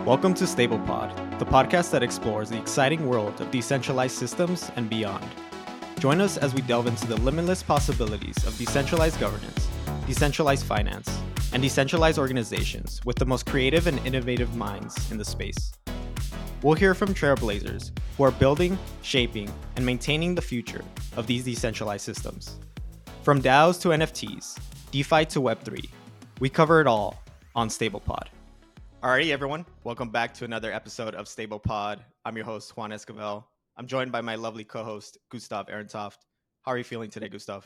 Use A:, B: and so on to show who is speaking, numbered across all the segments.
A: Welcome to StablePod, the podcast that explores the exciting world of decentralized systems and beyond. Join us as we delve into the limitless possibilities of decentralized governance, decentralized finance, and decentralized organizations with the most creative and innovative minds in the space. We'll hear from trailblazers who are building, shaping, and maintaining the future of these decentralized systems. From DAOs to NFTs, DeFi to Web3, we cover it all on StablePod. Alrighty, everyone. Welcome back to another episode of StablePod. I'm your host, Juan Esquivel. I'm joined by my lovely co-host, Gustav Ehrentoft. How are you feeling today, Gustav?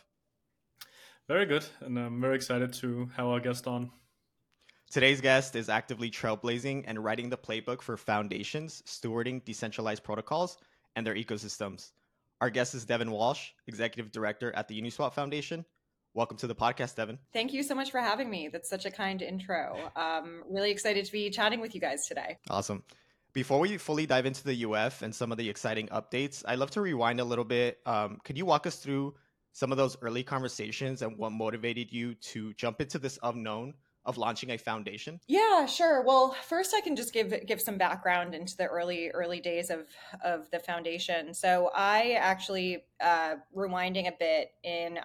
B: Very good, and I'm very excited to have our guest on.
A: Today's guest is actively trailblazing and writing the playbook for foundations, stewarding decentralized protocols and their ecosystems. Our guest is Devin Walsh, Executive Director at the Uniswap Foundation. Welcome to the podcast, Devin.
C: Thank you so much for having me. That's such a kind intro. Really excited to be chatting with you guys today.
A: Awesome. Before we fully dive into the UF and some of the exciting updates, I'd love to rewind a little bit. Could you walk us through some of those early conversations and what motivated you to jump into this unknown of launching a foundation?
C: Yeah, sure. Well, first I can just give some background into the early days of the foundation. So I actually, rewinding a bit, in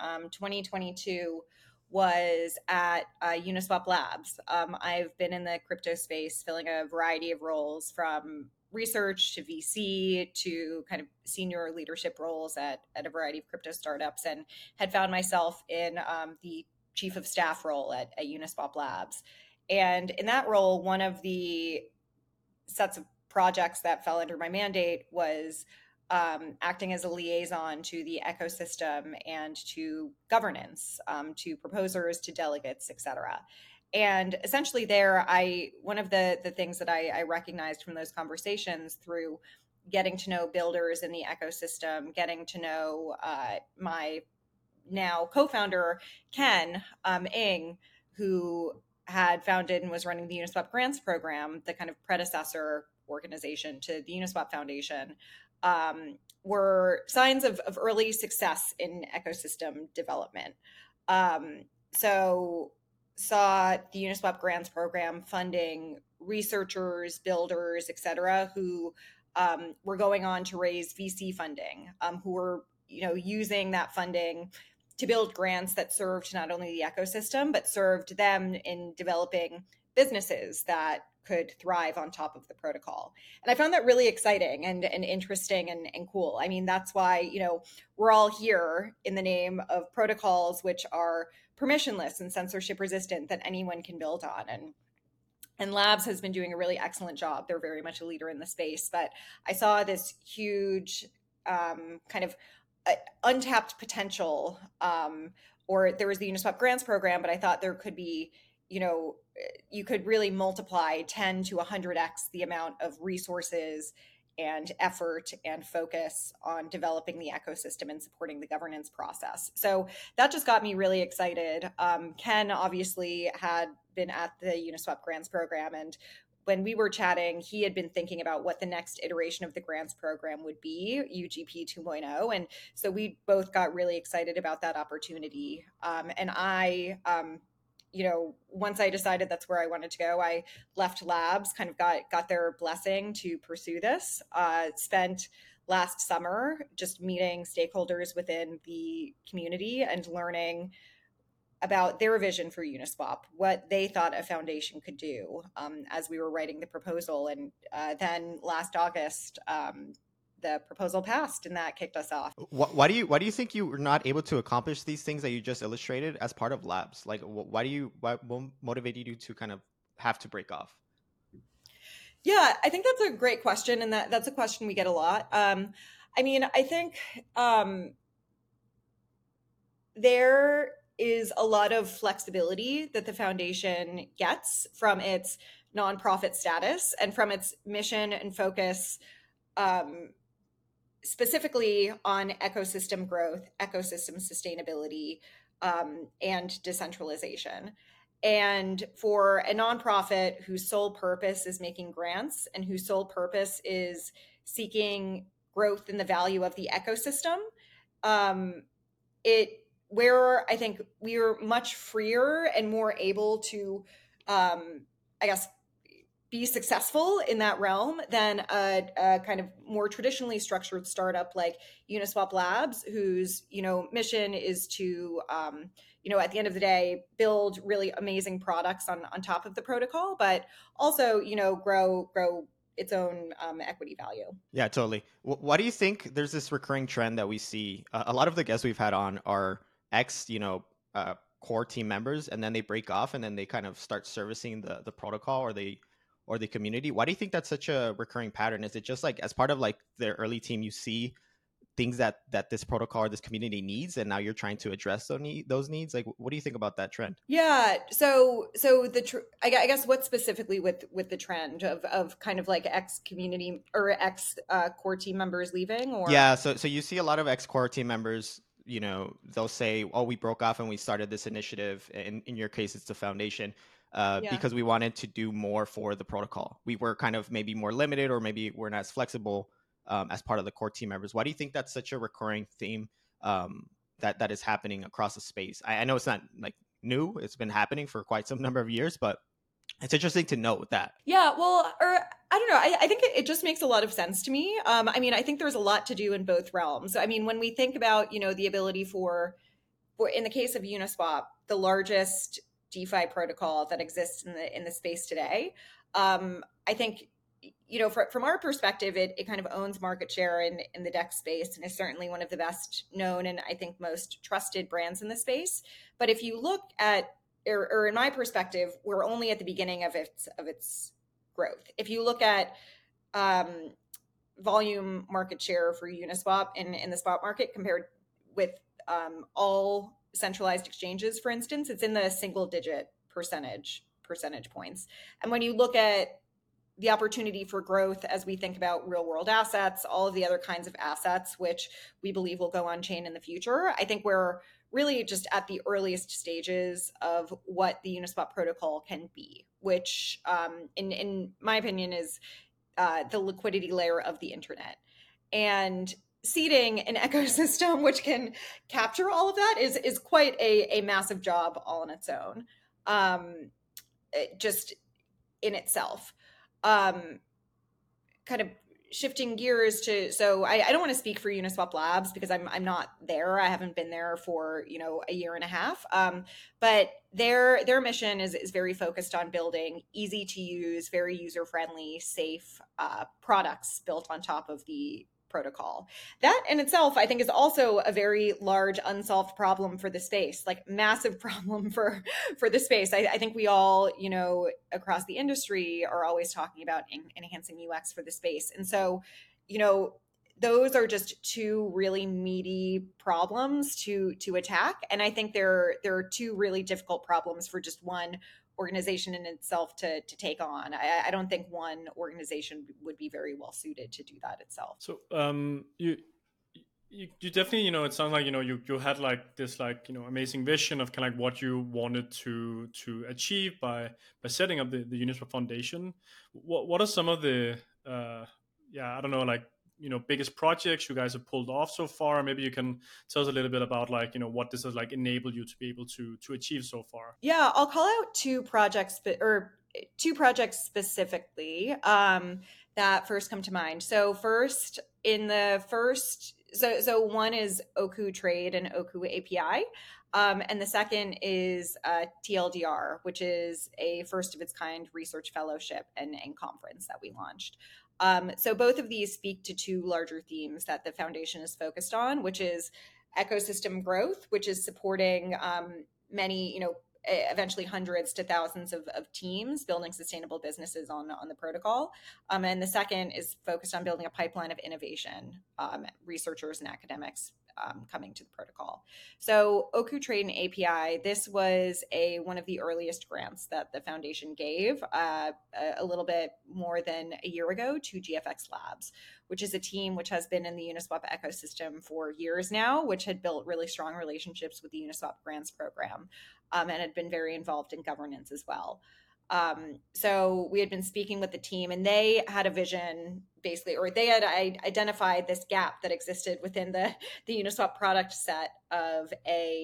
C: 2022 was at Uniswap Labs. I've been in the crypto space filling a variety of roles, from research to VC to kind of senior leadership roles at a variety of crypto startups, and had found myself in the chief of staff role at Uniswap Labs. And in that role, one of the sets of projects that fell under my mandate was acting as a liaison to the ecosystem and to governance, to proposers, to delegates, et cetera. And essentially there, one of the things that I recognized from those conversations, through getting to know builders in the ecosystem, getting to know my now co-founder Ken Ng, who had founded and was running the Uniswap Grants Program, the kind of predecessor organization to the Uniswap Foundation, were signs of early success in ecosystem development. So saw the Uniswap Grants Program funding researchers, builders, et cetera, who were going on to raise VC funding, who were using that funding to build grants that served not only the ecosystem, but served them in developing businesses that could thrive on top of the protocol. And I found that really exciting and interesting and cool. I mean, that's why, we're all here in the name of protocols which are permissionless and censorship resistant, that anyone can build on. And Labs has been doing a really excellent job. They're very much a leader in the space. But I saw this huge kind of untapped potential, or there was the Uniswap Grants Program, but I thought there could be, you could really multiply 10 to 100x the amount of resources and effort and focus on developing the ecosystem and supporting the governance process. So that just got me really excited. Ken obviously had been at the Uniswap Grants Program, and when we were chatting, he had been thinking about what the next iteration of the grants program would be, UGP 2.0. And so we both got really excited about that opportunity. And I, once I decided that's where I wanted to go, I left Labs, kind of got their blessing to pursue this. Spent last summer just meeting stakeholders within the community and learning about their vision for Uniswap, what they thought a foundation could do, as we were writing the proposal. And then last August, the proposal passed, and that kicked us off.
A: Why do you think you were not able to accomplish these things that you just illustrated as part of Labs? Like, what motivated you to kind of have to break off?
C: Yeah, I think that's a great question, and that's a question we get a lot. I mean, I think there is a lot of flexibility that the foundation gets from its nonprofit status and from its mission and focus, specifically on ecosystem growth, ecosystem sustainability, and decentralization. And for a nonprofit whose sole purpose is making grants and whose sole purpose is seeking growth in the value of the ecosystem, where I think we are much freer and more able to, I guess, be successful in that realm than a kind of more traditionally structured startup like Uniswap Labs, whose mission is to at the end of the day build really amazing products on top of the protocol, but also grow its own equity value.
A: Yeah, totally. Why do you think there's this recurring trend that we see? A lot of the guests we've had on are ex, core team members, and then they break off, and then they kind of start servicing the protocol or the community. Why do you think that's such a recurring pattern? Is it just like as part of like the early team, you see things that this protocol or this community needs, and now you're trying to address those needs? Like, what do you think about that trend?
C: Yeah. I guess what specifically with the trend of kind of like ex community or ex core team members leaving, or
A: Yeah, so you see a lot of ex core team members, they'll say, "Oh, we broke off and we started this initiative." In your case, it's the foundation,
C: yeah.
A: because we wanted to do more for the protocol. We were kind of maybe more limited, or maybe we're not as flexible as part of the core team members. Why do you think that's such a recurring theme that is happening across the space? I know it's not like new; it's been happening for quite some number of years, but it's interesting to note that.
C: Yeah, well, or I don't know. I think it just makes a lot of sense to me. I mean, I think there's a lot to do in both realms. I mean, when we think about, the ability for in the case of Uniswap, the largest DeFi protocol that exists in the space today, I think, from our perspective, it kind of owns market share in the DEX space and is certainly one of the best known and I think most trusted brands in the space. But if you look at or in my perspective, we're only at the beginning of its growth. If you look at volume market share for Uniswap in the spot market compared with all centralized exchanges, for instance, it's in the single digit percentage points. And when you look at the opportunity for growth as we think about real world assets, all of the other kinds of assets, which we believe will go on chain in the future, I think we're really just at the earliest stages of what the Uniswap protocol can be, which in my opinion is the liquidity layer of the internet. And seeding an ecosystem which can capture all of that is quite a massive job all on its own, just in itself. Kind of shifting gears to, so I don't want to speak for Uniswap Labs because I'm not there. I haven't been there for a year and a half. But their mission is very focused on building easy to use, very user friendly, safe products built on top of the protocol. That in itself, I think, is also a very large unsolved problem for the space, like massive problem for the space. I think we all, across the industry are always talking about enhancing UX for the space. And so, those are just two really meaty problems to attack. And I think there are two really difficult problems for just one organization in itself to take on. I don't think one organization would be very well suited to do that itself.
B: So you definitely, it sounds like, you had like this, like, amazing vision of kind of like what you wanted to achieve by setting up the Uniswap Foundation. What are some of the, I don't know, like, biggest projects you guys have pulled off so far? Maybe you can tell us a little bit about like, what this has like enabled you to be able to achieve so far.
C: Yeah, I'll call out two projects specifically that first come to mind. So so one is Oku Trade and Oku API. And the second is TLDR, which is a first of its kind research fellowship and conference that we launched. So both of these speak to two larger themes that the foundation is focused on, which is ecosystem growth, which is supporting many, eventually hundreds to thousands of teams building sustainable businesses on the protocol. And the second is focused on building a pipeline of innovation, researchers and academics coming to the protocol. So Oku Trade and API, this was one of the earliest grants that the foundation gave a little bit more than a year ago to GFX Labs, which is a team which has been in the Uniswap ecosystem for years now, which had built really strong relationships with the Uniswap grants program, and had been very involved in governance as well. So we had been speaking with the team, and they had a vision, basically, or they had identified this gap that existed within the Uniswap product set of a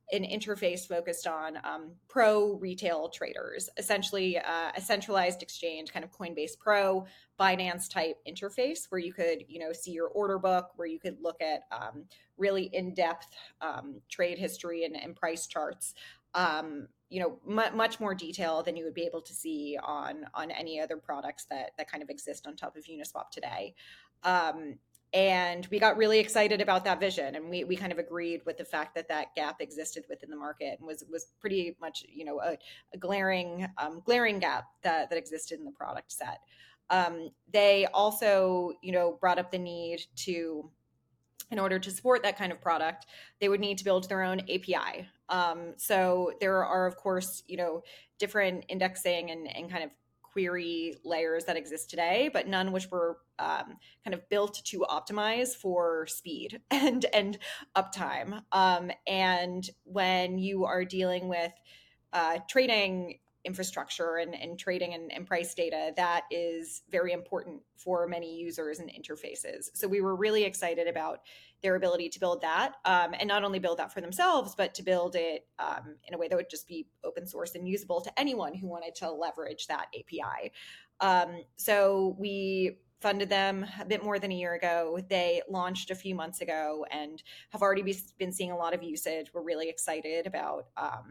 C: an interface focused on pro retail traders, essentially a centralized exchange, kind of Coinbase Pro, Binance type interface where you could, see your order book, where you could look at really in-depth trade history and price charts. Much more detail than you would be able to see on any other products that kind of exist on top of Uniswap today. And we got really excited about that vision, and we kind of agreed with the fact that gap existed within the market and was pretty much a glaring gap that existed in the product set. They also brought up the need to, in order to support that kind of product, they would need to build their own API. So there are, of course, different indexing and kind of query layers that exist today, but none which were kind of built to optimize for speed and uptime. And when you are dealing with trading infrastructure and trading and price data, that is very important for many users and interfaces. So we were really excited about their ability to build that, and not only build that for themselves, but to build it in a way that would just be open source and usable to anyone who wanted to leverage that API. So we funded them a bit more than a year ago. They launched a few months ago and have already been seeing a lot of usage. We're really excited about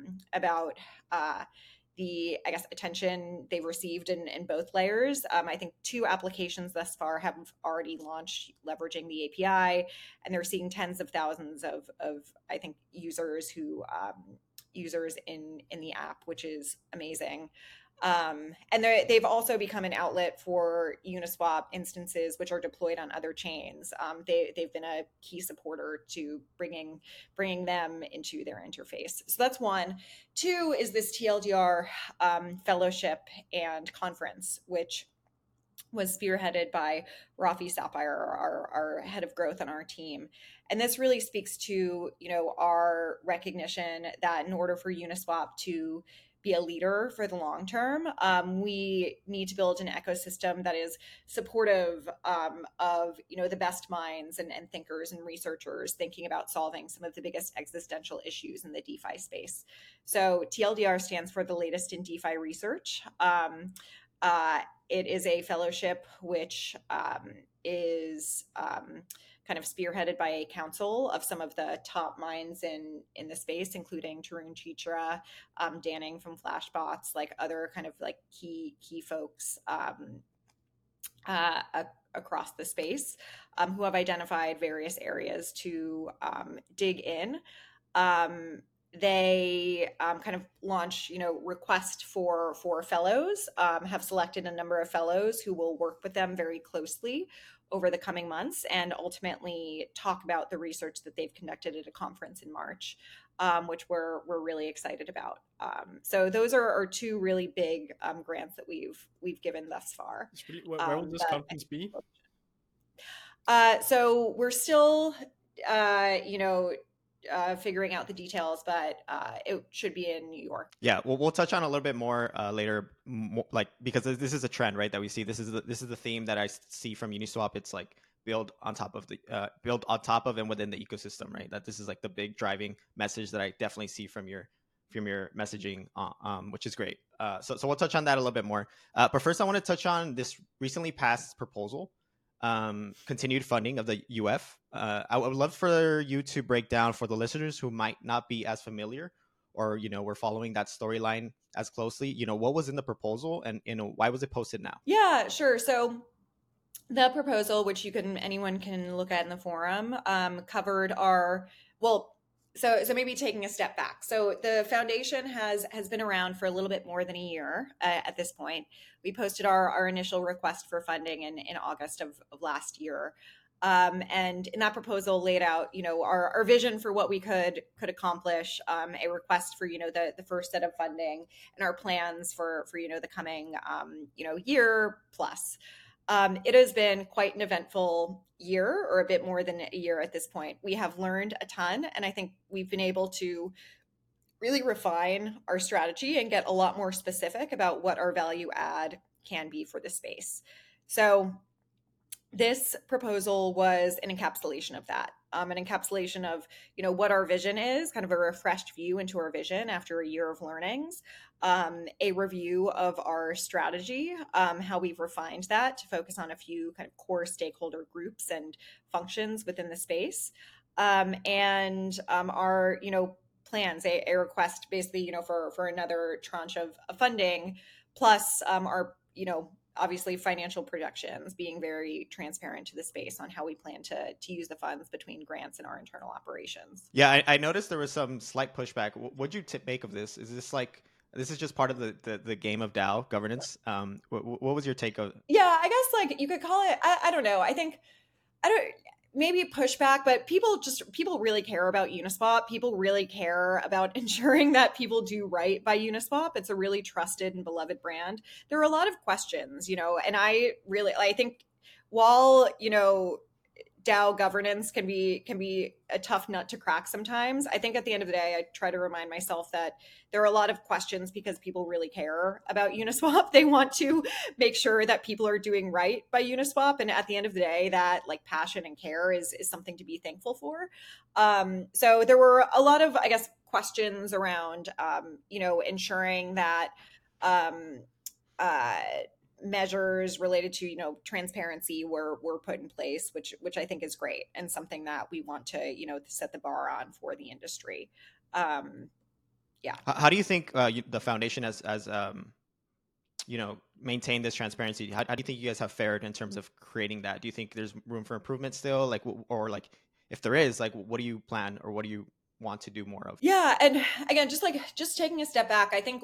C: the, I guess, attention they've received in both layers. I think 2 applications thus far have already launched leveraging the API, and they're seeing tens of thousands of I think, users in the app, which is amazing. And they've also become an outlet for Uniswap instances, which are deployed on other chains. They've been a key supporter to bringing them into their interface. So that's one. 2 is this TLDR fellowship and conference, which was spearheaded by Rafi Sapphire, our head of growth on our team. And this really speaks to, our recognition that in order for Uniswap to be a leader for the long term, we need to build an ecosystem that is supportive of the best minds and thinkers and researchers thinking about solving some of the biggest existential issues in the DeFi space. So TLDR stands for the latest in DeFi research. It is a fellowship which is kind of spearheaded by a council of some of the top minds in the space, including Tarun Chitra, Danning from Flashbots, like other kind of like key folks across the space, who have identified various areas to dig in. They kind of launch, request for fellows, have selected a number of fellows who will work with them very closely over the coming months and ultimately talk about the research that they've conducted at a conference in March, which we're really excited about. So those are 2 really big grants that we've given thus far.
B: Where will this conference be?
C: So we're still, figuring out the details, but it should be in New York.
A: Yeah, we'll touch on a little bit more later, because this is a trend, right? That we see. This is the theme that I see from Uniswap. It's like build on top of and within the ecosystem, right? That this is like the big driving message that I definitely see from your messaging, which is great. So we'll touch on that a little bit more. But first, I want to touch on this recently passed proposal. Continued funding of the UF. I would love for you to break down for the listeners who might not be as familiar or, we're following that storyline as closely, what was in the proposal and, why was it posted now?
C: Yeah, sure. So the proposal, which anyone can look at in the forum, covered so maybe taking a step back. So the foundation has been around for a little bit more than a year at this point. We posted our initial request for funding in August of last year. And in that proposal laid out, our vision for what we could accomplish, a request for, the first set of funding and our plans for the coming, year plus. It has been quite an eventful year, or a bit more than a year at this point. We have learned a ton, and I think we've been able to really refine our strategy and get a lot more specific about what our value add can be for the space. So this proposal was an encapsulation of that. an encapsulation of, what our vision is, kind of a refreshed view into our vision after a year of learnings, a review of our strategy, how we've refined that to focus on a few kind of core stakeholder groups and functions within the space, and our, plans, a request basically, for another tranche of funding, plus our, obviously financial projections, being very transparent to the space on how we plan to use the funds between grants and our internal operations.
A: Yeah, I noticed there was some slight pushback. What'd you make of this? Is this this is just part of the game of DAO governance? What was your take of?
C: Yeah, I guess you could call it, I don't know. Maybe pushback, but people really care about Uniswap. People really care about ensuring that people do right by Uniswap. It's a really trusted and beloved brand. There are a lot of questions, and I think while, DAO governance can be a tough nut to crack sometimes, I think at the end of the day, I try to remind myself that there are a lot of questions because people really care about Uniswap. They want to make sure that people are doing right by Uniswap. And at the end of the day, that passion and care is something to be thankful for. So there were a lot of, I guess, questions around, ensuring that, measures related to transparency were put in place, which I think is great and something that we want to set the bar on for the industry. Yeah.
A: How do you think the foundation has maintained this transparency? How do you think you guys have fared in terms of creating that? Do you think there's room for improvement still, or if there is, what do you plan or what do you want to do more of?
C: Yeah, and again, just taking a step back, I think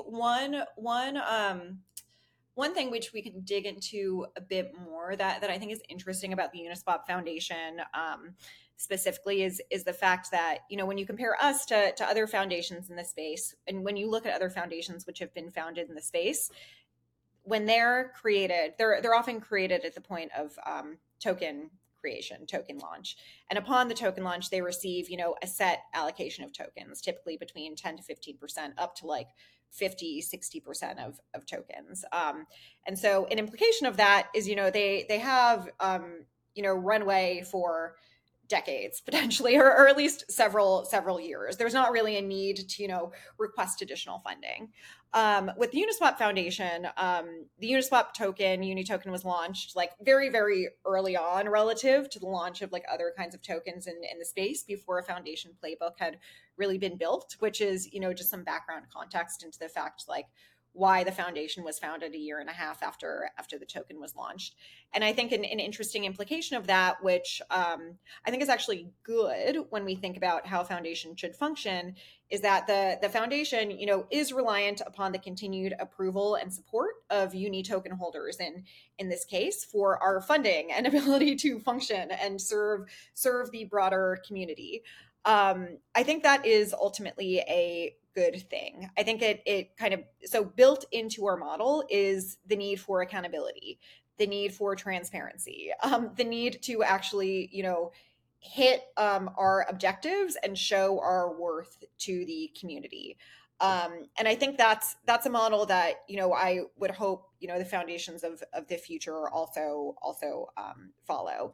C: one thing which we can dig into a bit more that I think is interesting about the Uniswap Foundation specifically is the fact that, when you compare us to other foundations in the space, and when you look at other foundations which have been founded in the space, when they're created, they're often created at the point of token creation, token launch. And upon the token launch, they receive, a set allocation of tokens, typically between 10 to 15%, up to 50, 60% of tokens. And so an implication of that is, they have, runway for decades potentially, or at least several years. There's not really a need to, request additional funding. With the Uniswap Foundation, the Uniswap token, Uni token, was launched very, very early on relative to the launch of other kinds of tokens in the space, before a foundation playbook had really been built, which is, just some background context into the fact why the foundation was founded a year and a half after the token was launched. And I think an interesting implication of that, which I think is actually good when we think about how foundation should function, is that the foundation, is reliant upon the continued approval and support of Uni token holders in this case, for our funding and ability to function and serve the broader community. I think that is ultimately a good thing. I think it kind of, so built into our model is the need for accountability, the need for transparency, the need to actually, hit our objectives and show our worth to the community. And I think that's a model that, I would hope, the foundations of the future also follow.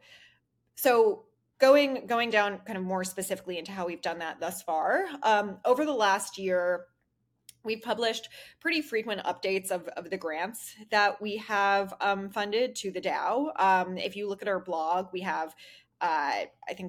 C: So going down kind of more specifically into how we've done that thus far, over the last year, we've published pretty frequent updates of the grants that we have funded to the DAO. If you look at our blog, we have I think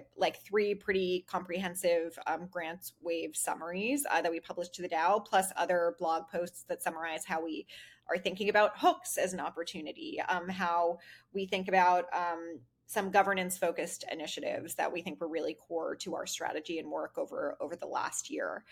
C: 3 pretty comprehensive grants wave summaries that we published to the DAO, plus other blog posts that summarize how we are thinking about hooks as an opportunity, how we think about some governance focused initiatives that we think were really core to our strategy and work over the last year.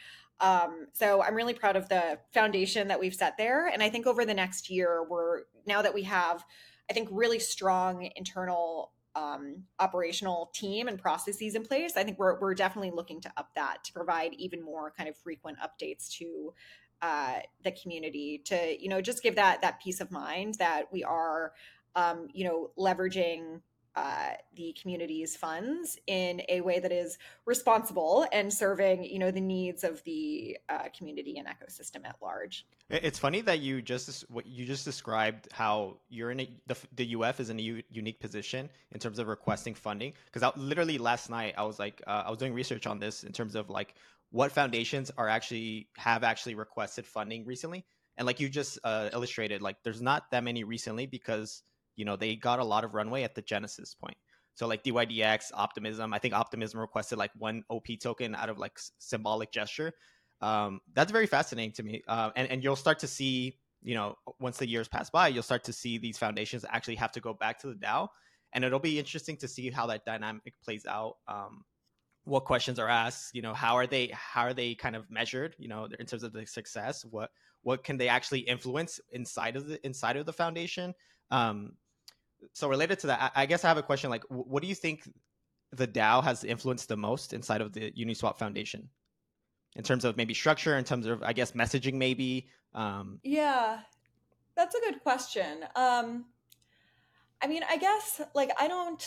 C: So I'm really proud of the foundation that we've set there. And I think over the next year, now that we have, I think, really strong internal operational team and processes in place, I think we're definitely looking to up that to provide even more kind of frequent updates to the community, to just give that peace of mind that we are leveraging the community's funds in a way that is responsible and serving, the needs of the community and ecosystem at large.
A: It's funny that what you just described, how you're in the UF is in a unique position in terms of requesting funding. Because literally last night I was I was doing research on this in terms of like what foundations have actually requested funding recently, and like you just illustrated, like there's not that many recently because they got a lot of runway at the genesis point. So like DYDX, Optimism, I think Optimism requested like one OP token out of like symbolic gesture. That's very fascinating to me. And you'll start to see, once the years pass by, you'll start to see these foundations actually have to go back to the DAO. And it'll be interesting to see how that dynamic plays out. What questions are asked, how are they kind of measured, in terms of the success, what can they actually influence inside of the foundation. So related to that, I guess I have a question, like, what do you think the DAO has influenced the most inside of the Uniswap Foundation? In terms of maybe structure, in terms of, I guess, messaging, maybe?
C: Yeah, that's a good question. I mean, I guess, like, I don't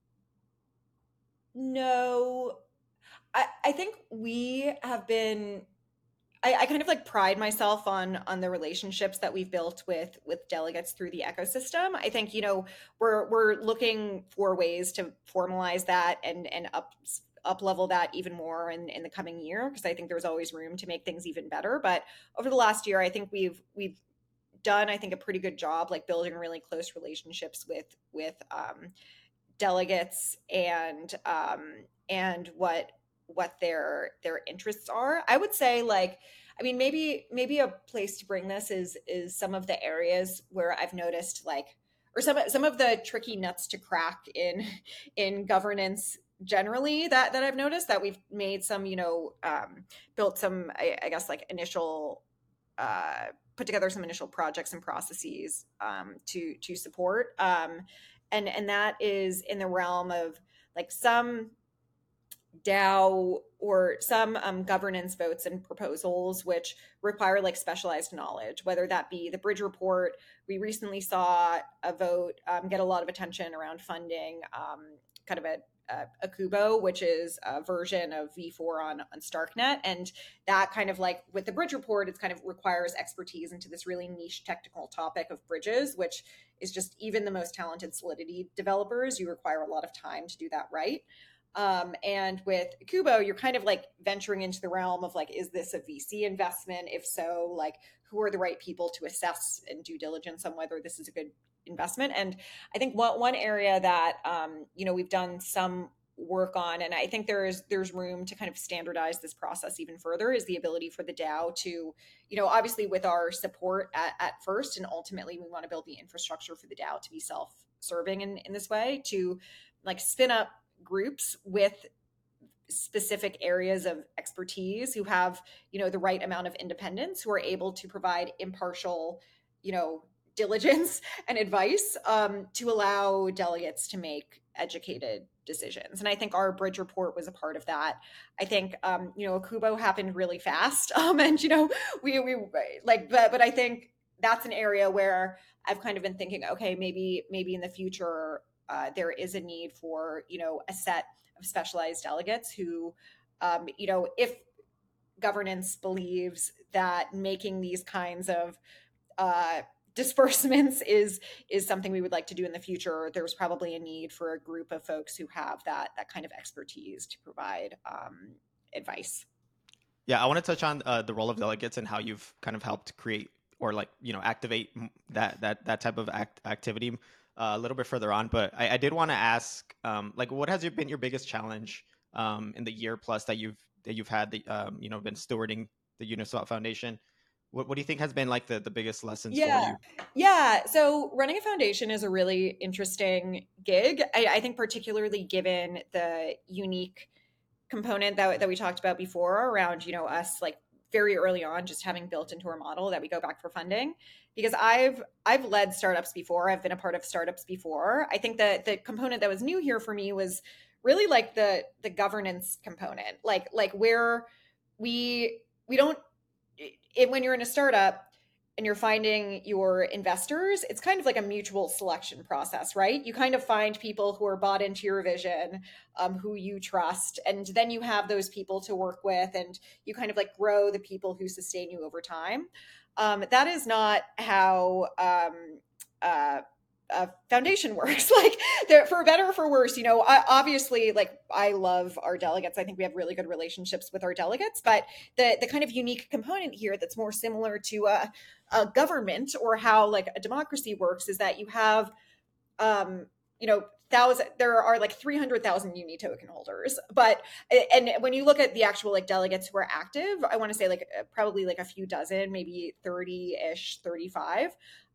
C: know. I think we have been, I kind of like pride myself on the relationships that we've built with delegates through the ecosystem. I think we're looking for ways to formalize that and up level that even more in the coming year, because I think there's always room to make things even better. But over the last year, I think we've done, I think, a pretty good job like building really close relationships with delegates and what their interests are. I would say, like, I mean, maybe a place to bring this is some of the areas where I've noticed, like, or some of the tricky nuts to crack in governance generally that I've noticed, that we've made some, built some, I guess, like initial put together some initial projects and processes to support, and that is in the realm of like some DAO or some governance votes and proposals which require like specialized knowledge, whether that be the Bridge Report. We recently saw a vote get a lot of attention around funding kind of a Kubo, which is a version of V4 on StarkNet. And that kind of, like with the Bridge Report, it kind of requires expertise into this really niche technical topic of bridges, which is just, even the most talented Solidity developers, you require a lot of time to do that right. And with Kubo, you're kind of like venturing into the realm of like, is this a VC investment? If so, like, who are the right people to assess and due diligence on whether this is a good investment? And I think one area that, we've done some work on, and I think there's room to kind of standardize this process even further, is the ability for the DAO to, obviously with our support at first, and ultimately we want to build the infrastructure for the DAO to be self-serving in this way, to like spin up groups with specific areas of expertise, who have, the right amount of independence, who are able to provide impartial, diligence and advice, to allow delegates to make educated decisions. And I think our Bridge Report was a part of that. I think, Kubo happened really fast. And, we like, but I think that's an area where I've kind of been thinking, okay, maybe in the future, there is a need for, a set of specialized delegates who, if governance believes that making these kinds of disbursements is something we would like to do in the future, there's probably a need for a group of folks who have that kind of expertise to provide advice.
A: Yeah, I want to touch on the role of delegates and how you've kind of helped create or like, activate that type of activity a little bit further on. But I did want to ask, like, what has been your biggest challenge in the year plus that you've had, been stewarding the Uniswap Foundation? What do you think has been like the biggest lessons for you?
C: Yeah. So running a foundation is a really interesting gig. I think particularly given the unique component that we talked about before around, us like very early on just having built into our model that we go back for funding, because I've led startups before. I've been a part of startups before. I think that the component that was new here for me was really like the governance component, like where we don't, when you're in a startup, you're finding your investors, it's kind of like a mutual selection process, right? You kind of find people who are bought into your vision, who you trust, and then you have those people to work with, and you kind of like grow the people who sustain you over time. That is not how foundation works. Like, for better or for worse, obviously, like, I love our delegates. I think we have really good relationships with our delegates, but the kind of unique component here that's more similar to a government or how like a democracy works is that you have there are like 300,000 uni token holders, and when you look at the actual like delegates who are active, I want to say like probably like a few dozen, maybe 30-ish, 35.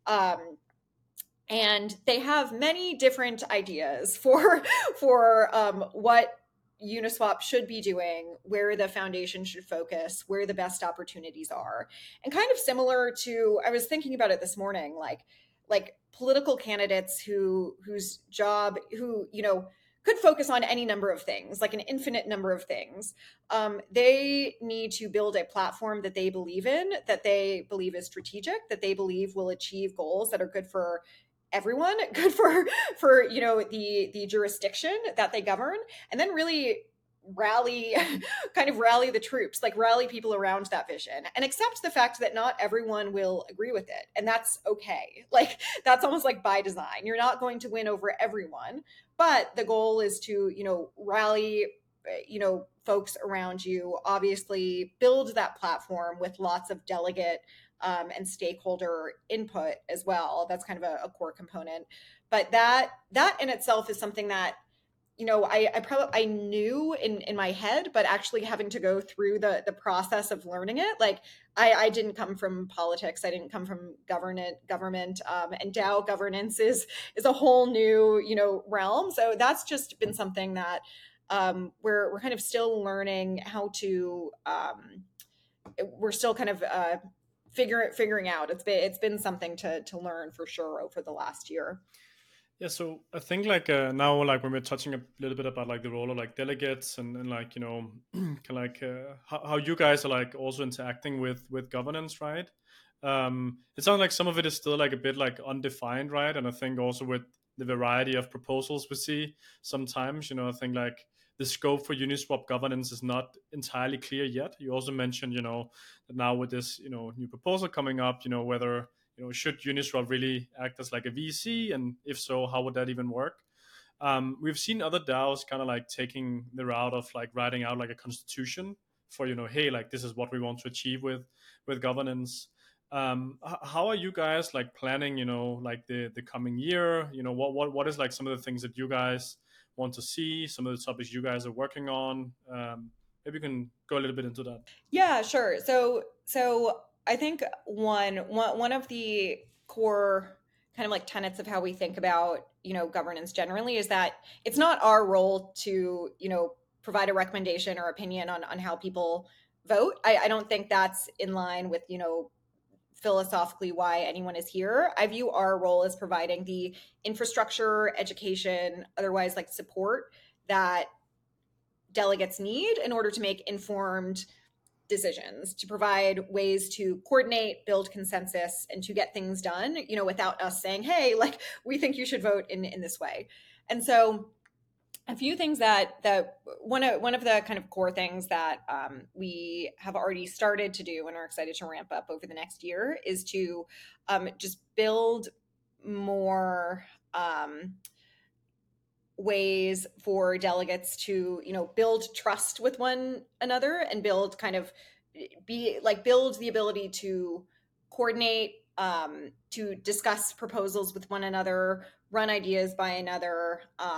C: And they have many different ideas for what Uniswap should be doing, where the foundation should focus, where the best opportunities are. And kind of similar to, I was thinking about it this morning, like political candidates whose job, who could focus on any number of things, like an infinite number of things. They need to build a platform that they believe in, that they believe is strategic, that they believe will achieve goals that are good for everyone, good for the jurisdiction that they govern, and then really rally the troops, like rally people around that vision, and accept the fact that not everyone will agree with it, and that's okay. Like, that's almost like by design. You're not going to win over everyone, but the goal is to rally folks around you, obviously build that platform with lots of delegate and stakeholder input as well. That's kind of a core component. But that in itself is something that I knew in my head, but actually having to go through the process of learning it. Like, I didn't come from politics. I didn't come from government, and DAO governance is a whole new realm. So that's just been something that we're kind of still learning how to. We're still kind of figuring out. It's been something to learn for sure over the last year.
B: Yeah, so I think like now, like when we're touching a little bit about like the role of like delegates and like kind of like how you guys are like also interacting with governance, right? It sounds like some of it is still like a bit like undefined, right? And I think also with the variety of proposals we see sometimes, I think like the scope for Uniswap governance is not entirely clear yet. You also mentioned, that now with this, new proposal coming up, whether should Uniswap really act as like a VC, and if so, how would that even work? We've seen other DAOs kind of like taking the route of like writing out like a constitution for hey, like this is what we want to achieve with governance. How are you guys like planning like the coming year? What is like some of the things that you guys want to see, some of the topics you guys are working on? Maybe you can go a little bit into that.
C: Yeah, sure. So I think one of the core kind of like tenets of how we think about governance generally is that it's not our role to provide a recommendation or opinion on how people vote. I don't think that's in line with philosophically why anyone is here. I view our role as providing the infrastructure, education, otherwise like support that delegates need in order to make informed decisions, to provide ways to coordinate, build consensus, and to get things done, without us saying, hey, like, we think you should vote in this way. And so a few things that one of the kind of core things that we have already started to do and are excited to ramp up over the next year is to just build more ways for delegates to build trust with one another and build the ability to coordinate, to discuss proposals with one another, run ideas by another,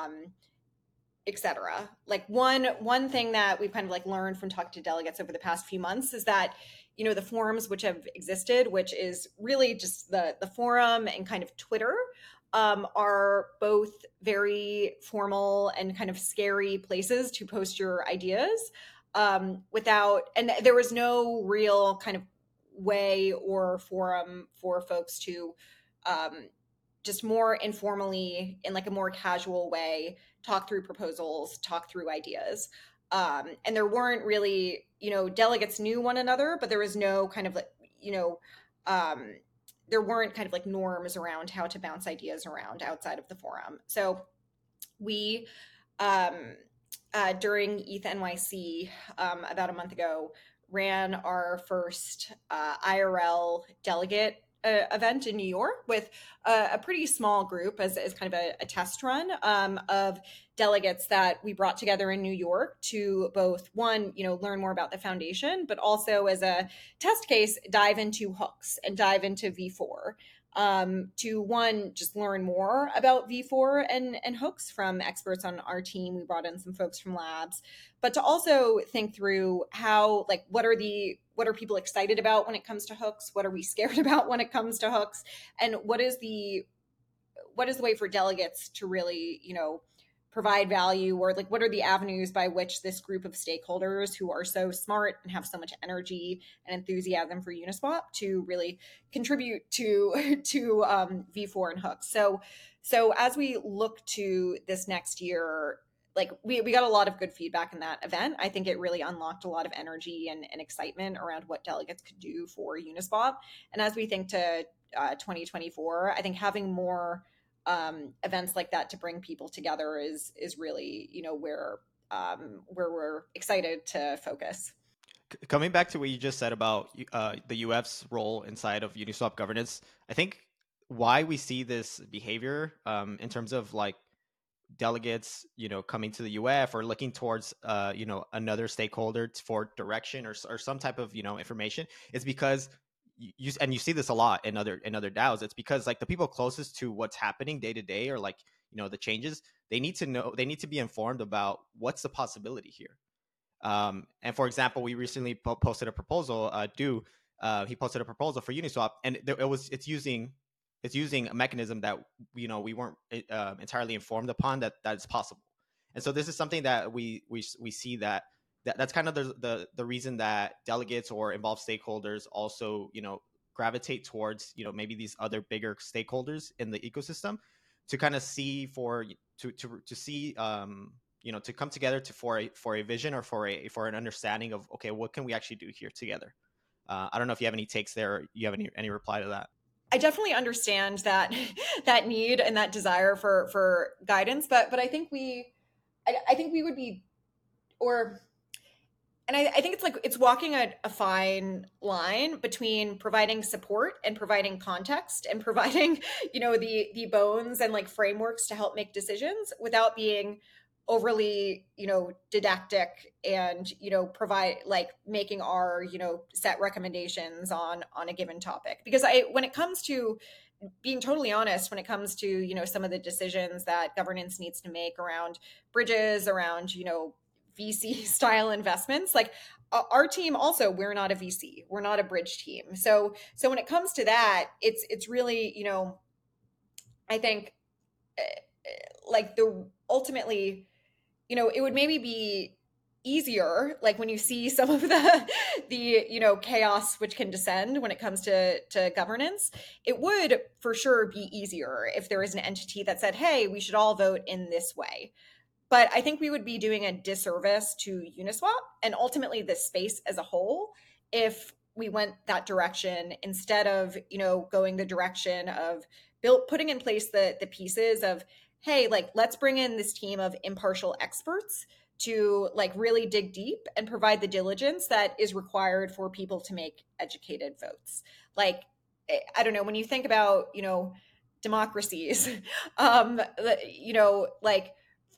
C: etc. Like one thing that we've kind of like learned from talking to delegates over the past few months is that the forums which have existed, which is really just the forum and kind of Twitter, are both very formal and kind of scary places to post your ideas, and there was no real kind of way or forum for folks to just more informally, in like a more casual way, talk through proposals, talk through ideas. And there weren't really, delegates knew one another, but there was no kind of like, there weren't kind of like norms around how to bounce ideas around outside of the forum. So we during ETH NYC about a month ago ran our first IRL delegate event in New York with a pretty small group as kind of a test run of delegates that we brought together in New York to both one, learn more about the foundation, but also as a test case, dive into hooks and dive into V4. To one, just learn more about V4 and hooks from experts on our team. We brought in some folks from labs, but to also think through how, like, what are people excited about when it comes to hooks? What are we scared about when it comes to hooks? And what is the way for delegates to really, provide value, or like what are the avenues by which this group of stakeholders who are so smart and have so much energy and enthusiasm for Uniswap to really contribute to V4 and hooks. So as we look to this next year, like we got a lot of good feedback in that event. I think it really unlocked a lot of energy and excitement around what delegates could do for Uniswap. And as we think to 2024, I think having more events like that to bring people together is really, where we're excited to focus.
A: Coming back to what you just said about the UF's role inside of Uniswap governance, I think why we see this behavior in terms of like delegates, coming to the UF or looking towards, another stakeholder for direction or some type of, information, is because you see this a lot in other DAOs. It's because like the people closest to what's happening day to day, or like, the changes, they need to be informed about what's the possibility here. And for example, we recently posted a proposal. He posted a proposal for Uniswap, and it's using a mechanism that we weren't entirely informed upon that it's possible. And so this is something that we see that's kind of the reason that delegates or involved stakeholders also gravitate towards maybe these other bigger stakeholders in the ecosystem to kind of see to see to come together for a vision or for an understanding of, okay, what can we actually do here together. I don't know if you have any takes there, or you have any reply to that.
C: I definitely understand that need and that desire for guidance, but I think we would be, and I think it's walking a fine line between providing support and providing context and providing, the bones and like frameworks to help make decisions without being overly, didactic and, provide like making our, set recommendations on a given topic. Because when it comes to being totally honest, when it comes to, some of the decisions that governance needs to make around bridges, around, VC style investments, like our team also, we're not a VC, we're not a bridge team. So when it comes to that, it's really, I think like ultimately, it would maybe be easier, like when you see some of the chaos which can descend when it comes to governance, it would for sure be easier if there is an entity that said, hey, we should all vote in this way. But I think we would be doing a disservice to Uniswap and ultimately the space as a whole if we went that direction instead of, going the direction of putting in place the pieces of, hey, like, let's bring in this team of impartial experts to like really dig deep and provide the diligence that is required for people to make educated votes. Like, I don't know, when you think about, democracies, like,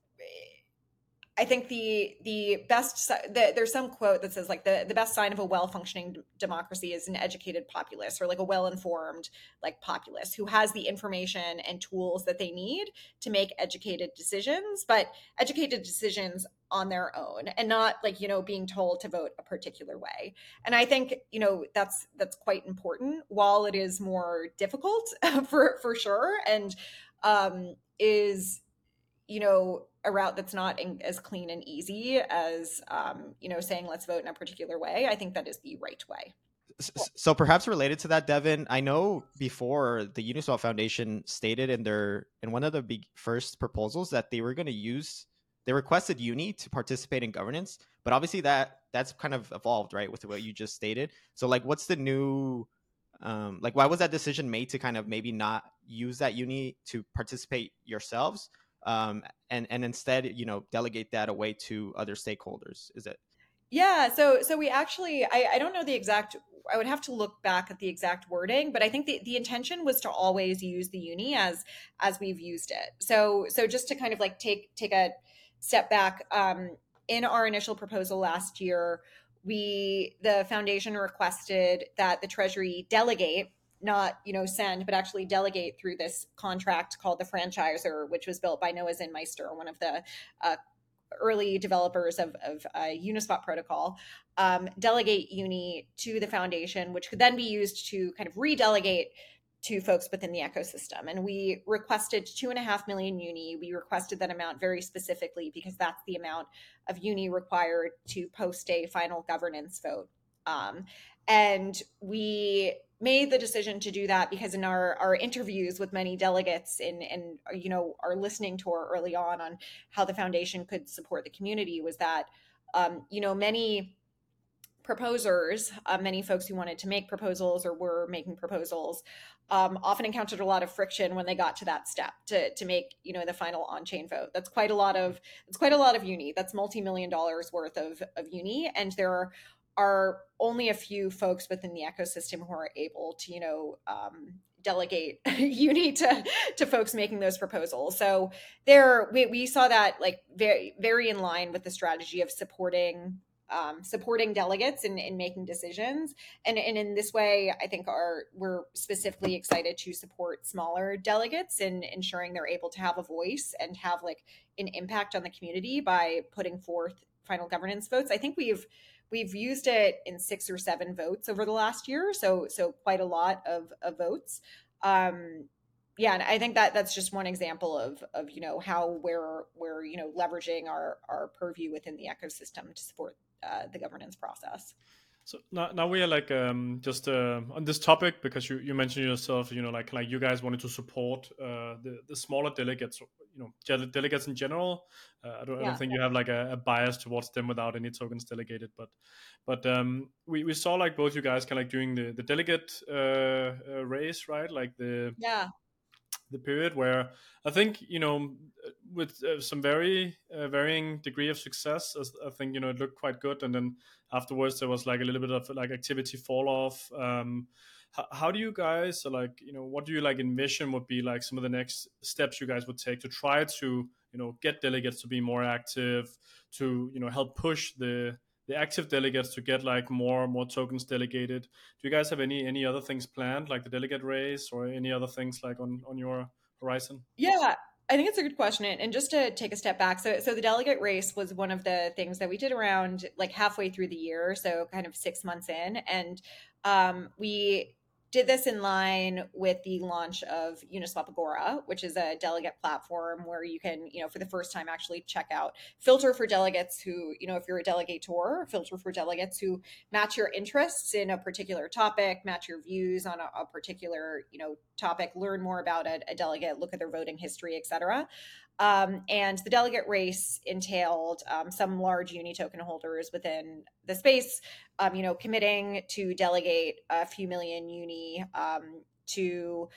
C: I think the best, there's some quote that says like the best sign of a well-functioning democracy is an educated populace, or like a well-informed like populace who has the information and tools that they need to make educated decisions, but educated decisions on their own and not like, being told to vote a particular way. And I think, that's quite important, while it is more difficult for sure, and is, a route that's not as clean and easy as, saying let's vote in a particular way. I think that is the right way.
A: So perhaps related to that, Devin, I know before the Uniswap Foundation stated in one of the big first proposals that they requested Uni to participate in governance, but obviously that's kind of evolved, right, with what you just stated. So like, what's the new Like, why was that decision made to kind of maybe not use that uni to participate yourselves, and instead, delegate that away to other stakeholders? Is it?
C: Yeah, so we actually, I don't know the exact, I would have to look back at the exact wording, but I think the intention was to always use the uni as we've used it. So just to kind of like take a step back, in our initial proposal last year, the foundation requested that the Treasury delegate, not send, but actually delegate through this contract called the Franchiser, which was built by Noah Zinmeister, one of the early developers of Uniswap protocol, delegate uni to the foundation, which could then be used to kind of redelegate to folks within the ecosystem. And we requested 2.5 million uni. We requested that amount very specifically because that's the amount of uni required to post a final governance vote. And we made the decision to do that because in our interviews with many delegates and our listening tour early on how the foundation could support the community was that many proposers, many folks who wanted to make proposals or were making proposals, often encountered a lot of friction when they got to that step to make the final on-chain vote. That's quite a lot of uni. That's multi-million dollars worth of uni, and there are only a few folks within the ecosystem who are able to delegate uni to folks making those proposals. So we saw that like very very in line with the strategy of supporting delegates in making decisions. And in this way, I think we're specifically excited to support smaller delegates in ensuring they're able to have a voice and have like an impact on the community by putting forth final governance votes. I think we've used it in 6 or 7 votes over the last year. So quite a lot of votes. Yeah, and I think that's just one example of how we're leveraging our purview within the ecosystem to support the governance process.
B: So now we are like just on this topic because you mentioned yourself, like you guys wanted to support the smaller delegates, delegates in general. I don't think you have like a bias towards them without any tokens delegated, but we saw like both you guys kind of like doing the delegate race, right? Like the period where I think with some very varying degree of success, I think it looked quite good, and then afterwards there was like a little bit of like activity fall off. How do you guys like what do you like envision would be like some of the next steps you guys would take to try to get delegates to be more active, to help push the active delegates to get like more tokens delegated? Do you guys have any other things planned, like the delegate race or any other things like on your horizon?
C: Yeah, I think it's a good question. And just to take a step back, so the delegate race was one of the things that we did around like halfway through the year, so kind of 6 months in, and we did this in line with the launch of Uniswap Agora, which is a delegate platform where you can, for the first time actually check out, filter for delegates who, if you're a delegator, filter for delegates who match your interests in a particular topic, match your views on a particular, topic, learn more about a delegate, look at their voting history, etc. And the delegate race entailed some large uni token holders within the space, committing to delegate a few million uni to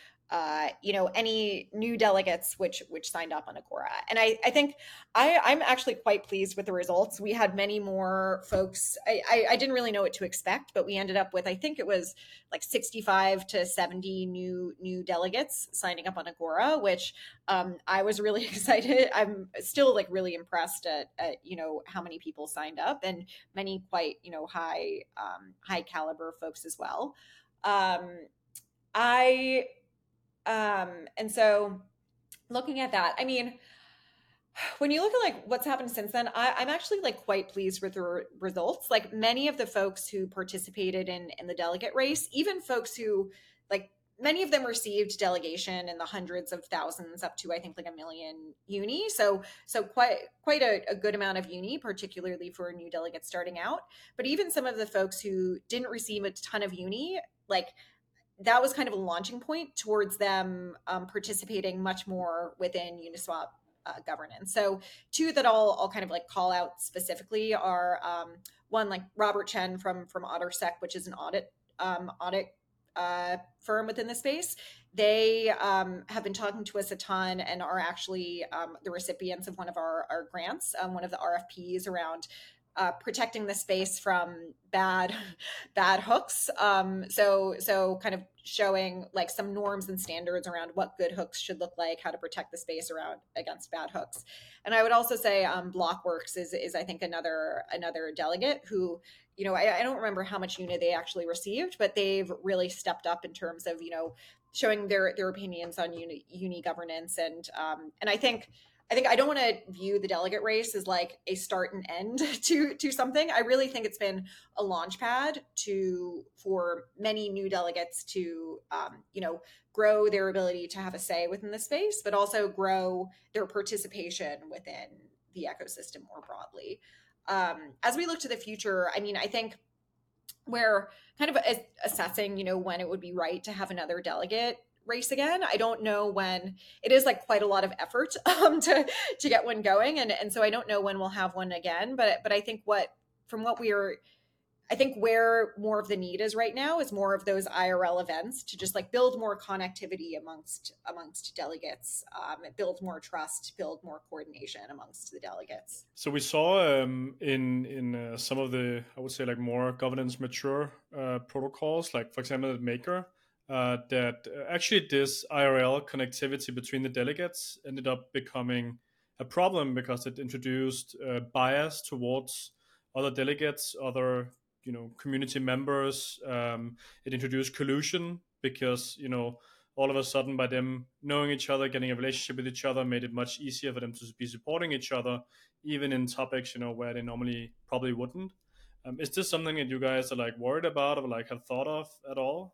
C: any new delegates which signed up on Agora. And I think I'm actually quite pleased with the results. We had many more folks. I didn't really know what to expect, but we ended up with, I think it was like 65 to 70 new delegates signing up on Agora, which I was really excited. I'm still like really impressed at how many people signed up, and many quite high caliber folks as well. And so looking at that, I mean, when you look at like what's happened since then, I'm actually like quite pleased with the results. Like many of the folks who participated in the delegate race, even folks who like many of them received delegation in the hundreds of thousands up to I think like 1 million uni. So quite a good amount of uni, particularly for a new delegate starting out. But even some of the folks who didn't receive a ton of uni, like that was kind of a launching point towards them participating much more within Uniswap governance. So 2 that I'll kind of like call out specifically are one like Robert Chen from OtterSec, which is an audit firm within the space. They have been talking to us a ton and are actually the recipients of one of our grants, one of the RFPs around protecting the space from bad hooks. So kind of showing like some norms and standards around what good hooks should look like, how to protect the space around against bad hooks. And I would also say Blockworks is I think another delegate who, I don't remember how much uni they actually received, but they've really stepped up in terms of showing their opinions on uni governance. And I think I don't want to view the delegate race as like a start and end to something. I really think it's been a launch pad for many new delegates to grow their ability to have a say within the space, but also grow their participation within the ecosystem more broadly. As we look to the future, I mean, I think we're kind of assessing, when it would be right to have another delegate race again. I don't know when. It is like quite a lot of effort to get one going, and so I don't know when we'll have one again. But I think I think where more of the need is right now is more of those IRL events to just like build more connectivity amongst delegates, build more trust, build more coordination amongst the delegates.
B: So we saw in some of the, I would say, like more governance mature protocols, like for example at Maker, that actually this IRL connectivity between the delegates ended up becoming a problem because it introduced bias towards other delegates, other community members. It introduced collusion because all of a sudden, by them knowing each other, getting a relationship with each other, made it much easier for them to be supporting each other, even in topics where they normally probably wouldn't. Is this something that you guys are like worried about or like have thought of at all?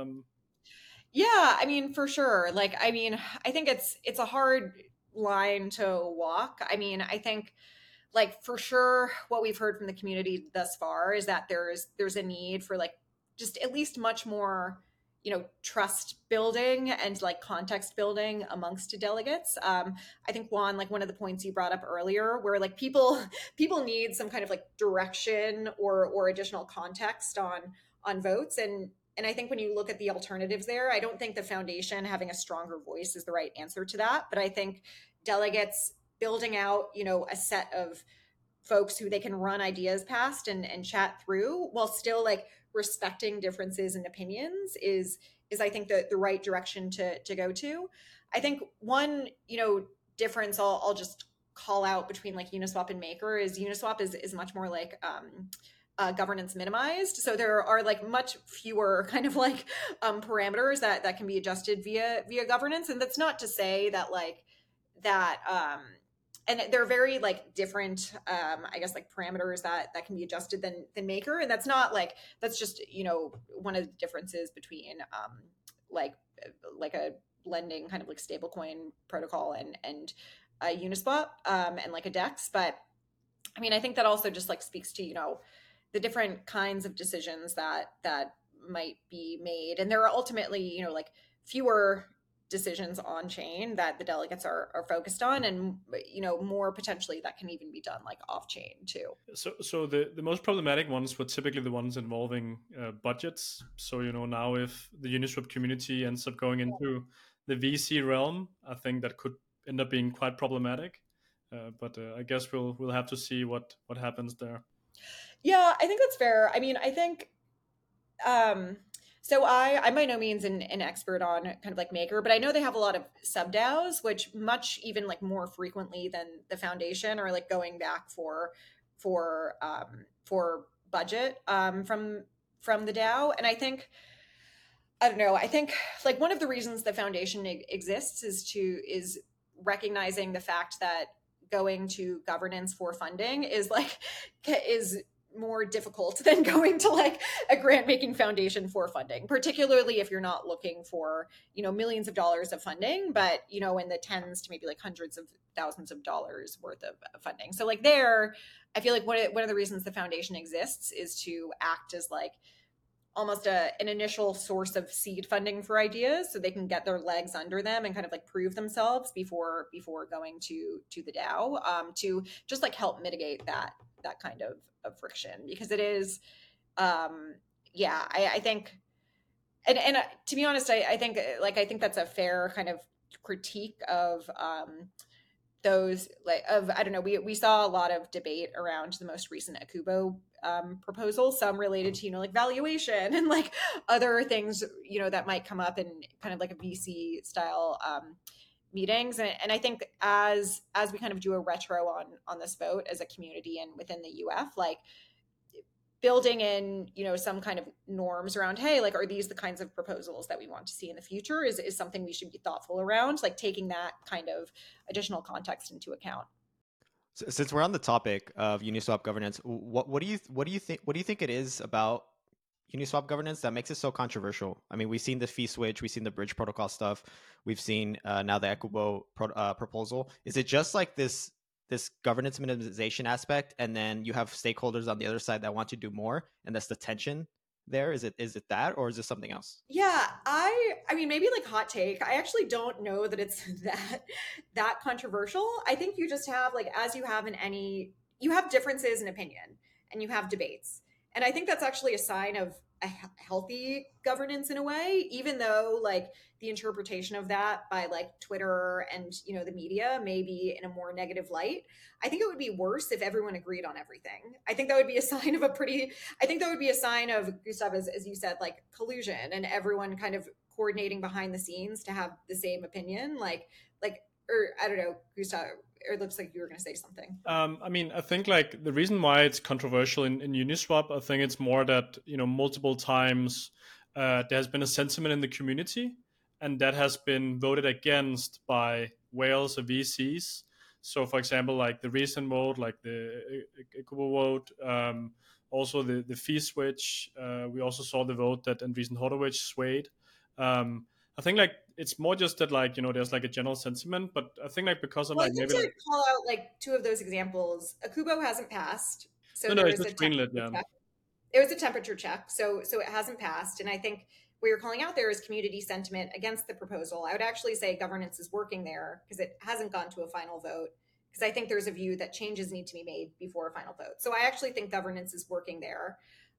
C: Yeah, I mean, for sure. Like, I mean, I think it's a hard line to walk. I mean, I think like for sure what we've heard from the community thus far is that there's a need for like just at least much more trust building and like context building amongst delegates. I think Juan, like one of the points you brought up earlier where like people need some kind of like direction or additional context on votes, and I think when you look at the alternatives there, I don't think the foundation having a stronger voice is the right answer to that. But I think delegates building out, a set of folks who they can run ideas past and chat through while still like respecting differences in opinions is I think the right direction to go to. I think one, difference I'll just call out between like Uniswap and Maker is Uniswap is much more like governance minimized. So there are like much fewer kind of like parameters that can be adjusted via governance. And that's not to say that like that and they're very like different I guess like parameters that can be adjusted than Maker. And that's not like that's just one of the differences between like a lending kind of like stablecoin protocol and Uniswap and like a DEX. But I mean, I think that also just like speaks to the different kinds of decisions that might be made, and there are ultimately like fewer decisions on chain that the delegates are focused on, and more potentially that can even be done like off chain too.
B: So the most problematic ones were typically the ones involving budgets. So now if the Uniswap community ends up going into the VC realm, I think that could end up being quite problematic. But I guess we'll have to see what happens there.
C: Yeah, I think that's fair. I mean, I think so I'm by no means an expert on kind of like Maker, but I know they have a lot of sub DAOs, which much even like more frequently than the foundation are like going back for budget from the DAO. And I think I don't know. I think like one of the reasons the foundation exists is recognizing the fact that going to governance for funding is more difficult than going to like a grant making foundation for funding, particularly if you're not looking for millions of dollars of funding, but in the tens to maybe like hundreds of thousands of dollars worth of funding. So like there, I feel like one of the reasons the foundation exists is to act as like almost an initial source of seed funding for ideas, so they can get their legs under them and kind of like prove themselves before going to the DAO, to just like help mitigate that kind of friction, because it is I think And to be honest, I think I think that's a fair kind of critique of those I don't know, we saw a lot of debate around the most recent Akubo proposal, some related to valuation and other things that might come up in kind of like a VC style meetings, and I think as we kind of do a retro on this vote as a community and within the UF, building in some kind of norms around, hey, are these the kinds of proposals that we want to see in the future, is something we should be thoughtful around, taking that kind of additional context into account.
A: So, since we're on the topic of Uniswap governance, what do you think it is about Uniswap governance that makes it so controversial? I mean, we've seen the fee switch, we've seen the bridge protocol stuff, we've seen now the Akubo proposal. Is it just this governance minimization aspect, and then you have stakeholders on the other side that want to do more, and that's the tension there? Is it that, or is this something else?
C: Yeah, I mean, maybe hot take, I actually don't know that it's that controversial. I think you just have as you have in any, you have differences in opinion and you have debates, and I think that's actually a sign of a healthy governance in a way, even though the interpretation of that by Twitter and the media may be in a more negative light. I think it would be worse if everyone agreed on everything. I think that would be a sign of Gustav, as you said, collusion, and everyone kind of coordinating behind the scenes to have the same opinion. Or I don't know, Gustav, it looks like you were going to say something.
B: I mean, I think the reason why it's controversial in Uniswap, I think it's more that multiple times there has been a sentiment in the community, and that has been voted against by whales of VCs. So, for example, the recent vote, the Akubo vote, also the fee switch. We also saw the vote that Andreessen Horowitz swayed. I think it's more just that there's a general sentiment, but I think because of
C: I need to call out two of those examples. Akubo hasn't passed, so
B: no, it's just greenlit. Yeah,
C: it was a temperature check, so it hasn't passed, and I think what you're calling out there is community sentiment against the proposal. I would actually say governance is working there because it hasn't gone to a final vote, because I think there's a view that changes need to be made before a final vote. So I actually think governance is working there.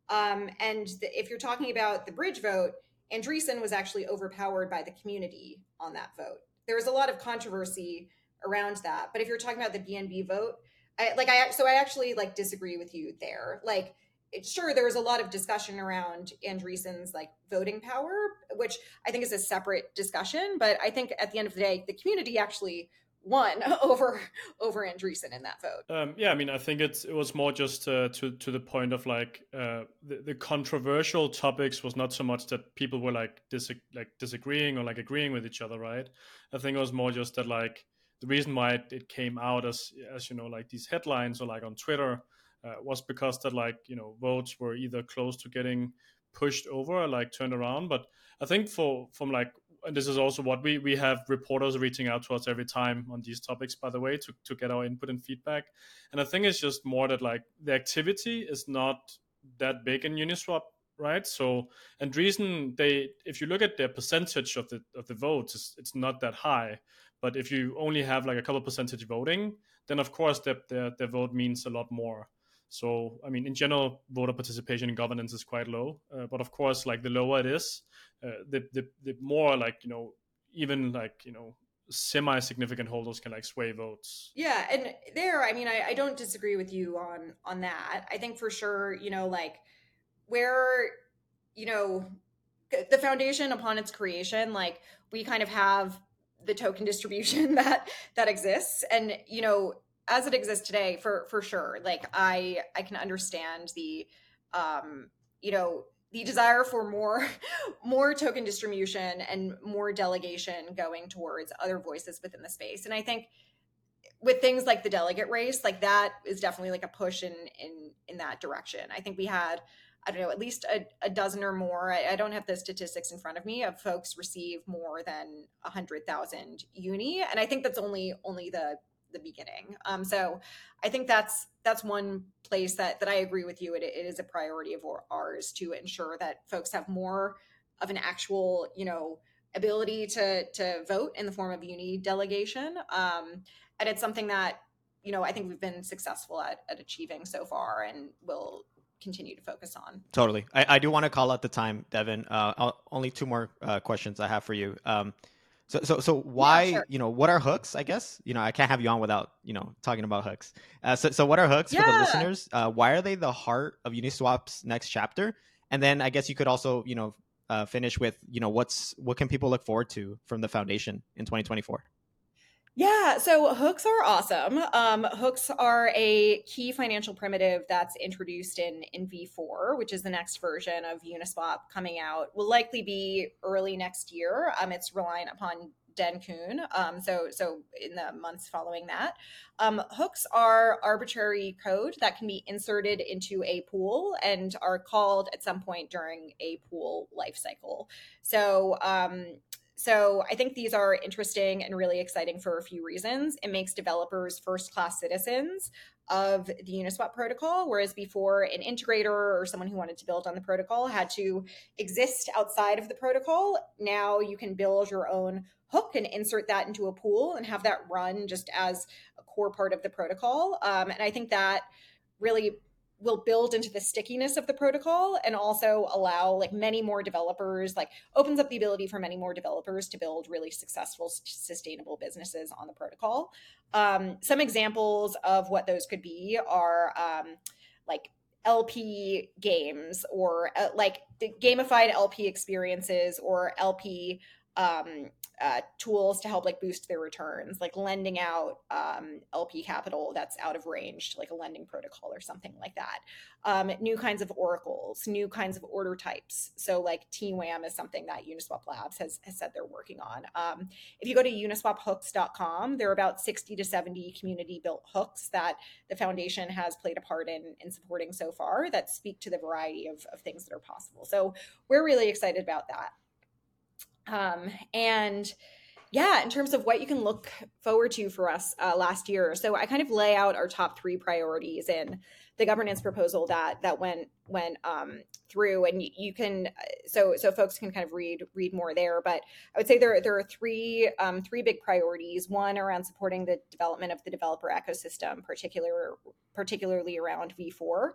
C: If you're talking about the bridge vote, Andreessen was actually overpowered by the community on that vote. There was a lot of controversy around that. But if you're talking about the BNB vote, I actually disagree with you there. Sure, there was a lot of discussion around Andreessen's voting power, which I think is a separate discussion. But I think at the end of the day, the community actually won over Andreessen in that vote.
B: Yeah, I mean, I think it was more just to the point of the controversial topics was not so much that people were disagreeing or agreeing with each other, right? I think it was more just that the reason why it came out as these headlines or on Twitter was because that votes were either close to getting pushed over or turned around. But I think and this is also what we have reporters reaching out to us every time on these topics, by the way, to get our input and feedback. And I think it's just more that the activity is not that big in Uniswap, right? So Andreessen, if you look at their percentage of the votes, it's not that high. But if you only have a couple percentage voting, then of course their vote means a lot more. So, I mean, in general, voter participation in governance is quite low. But of course, the lower it is, the more even semi-significant holders can sway votes.
C: Yeah, and there, I mean, I don't disagree with you on that. I think for sure, where the foundation upon its creation, we kind of have the token distribution that exists, and as it exists today, for sure, I can understand the the desire for more token distribution and more delegation going towards other voices within the space. And I think with things like the delegate race, that is definitely a push in that direction. I think we had, I don't know, at least a dozen or more. I don't have the statistics in front of me of folks receive more than 100,000 uni, and I think that's only the beginning. So I think that's one place that I agree with you. It is a priority of ours to ensure that folks have more of an actual, ability to vote in the form of uni delegation. And it's something that, I think we've been successful at achieving so far, and will continue to focus on.
A: Totally. I do want to call out the time, Devin. Only two more questions I have for you. So why,
C: Yeah, sure.
A: what are hooks, I guess? I can't have you on without, talking about hooks. So what are hooks for the
C: Yeah.
A: listeners? Why are they the heart of Uniswap's next chapter? And then I guess you could also, finish with, what can people look forward to from the foundation in 2024?
C: Yeah, so hooks are awesome. Hooks are a key financial primitive that's introduced in V4, which is the next version of Uniswap coming out. Will likely be early next year. It's reliant upon Den Kuhn. So in the months following that, hooks are arbitrary code that can be inserted into a pool and are called at some point during a pool lifecycle. So I think these are interesting and really exciting for a few reasons. It makes developers first-class citizens of the Uniswap protocol, whereas before an integrator or someone who wanted to build on the protocol had to exist outside of the protocol. Now you can build your own hook and insert that into a pool and have that run just as a core part of the protocol. And I think that really will build into the stickiness of the protocol and also allow many more developers, opens up the ability for many more developers to build really successful, sustainable businesses on the protocol. Some examples of what those could be are LP games or gamified LP experiences or LP tools to help boost their returns, lending out LP capital that's out of range to a lending protocol or something like that. New kinds of oracles, new kinds of order types. So TWAM is something that Uniswap Labs has said they're working on. If you go to uniswaphooks.com, there are about 60 to 70 community built hooks that the foundation has played a part in supporting so far that speak to the variety of things that are possible. So we're really excited about that. And yeah, in terms of what you can look forward to for us last year. So I kind of lay out our top 3 priorities in the governance proposal that went through, and you can so folks can kind of read more there. But I would say there are three big priorities. One around supporting the development of the developer ecosystem, particularly around V4.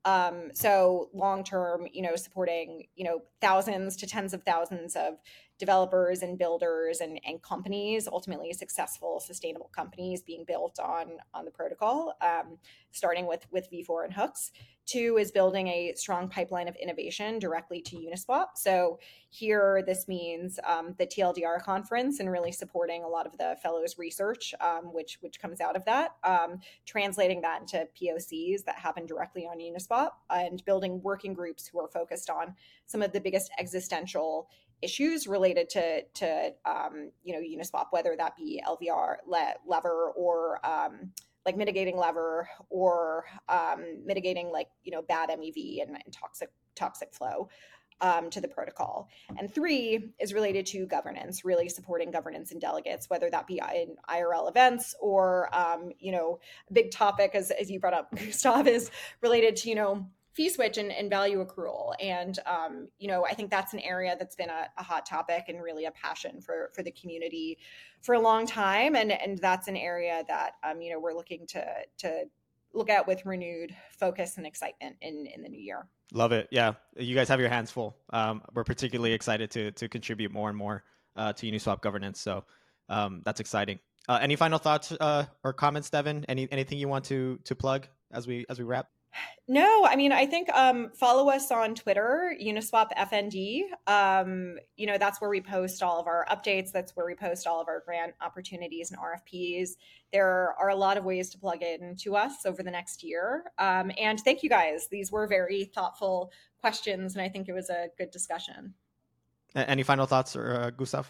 C: So long term, supporting thousands to tens of thousands of developers and builders and companies, ultimately successful, sustainable companies being built on the protocol, starting with V4 and hooks. 2 is building a strong pipeline of innovation directly to Uniswap. So here, this means the TLDR conference and really supporting a lot of the fellows research, which comes out of that, translating that into POCs that happen directly on Uniswap, and building working groups who are focused on some of the biggest existential issues related to Uniswap, whether that be LVR lever or mitigating lever or mitigating bad MEV and toxic flow to the protocol. And 3 is related to governance, really supporting governance and delegates, whether that be in IRL events or a big topic as you brought up, Gustav, is related to fee switch and value accrual. And, I think that's an area that's been a hot topic and really a passion for the community for a long time. And that's an area that, we're looking to look at with renewed focus and excitement in the new year.
A: Love it. Yeah. You guys have your hands full. We're particularly excited to contribute more and more to Uniswap governance. So that's exciting. Any final thoughts or comments, Devin? Anything you want to plug as we wrap?
C: No, I think follow us on Twitter, Uniswap FND. That's where we post all of our updates. That's where we post all of our grant opportunities and RFPs. There are a lot of ways to plug in to us over the next year. And thank you guys. These were very thoughtful questions, and I think it was a good discussion.
A: Any final thoughts, or Gustav?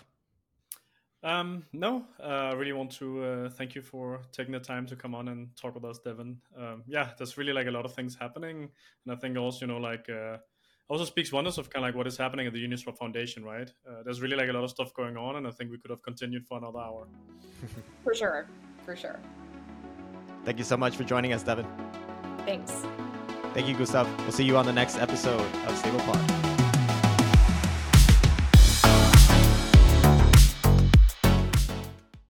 B: No, I really want to thank you for taking the time to come on and talk with us, Devin. There's really a lot of things happening, and I think also also speaks wonders of kind of what is happening at the Uniswap Foundation, right? There's really a lot of stuff going on, and I think we could have continued for another hour.
C: For sure.
A: Thank you so much for joining us, Devin.
C: Thanks.
A: Thank you, Gustav. We'll see you on the next episode of StablePod.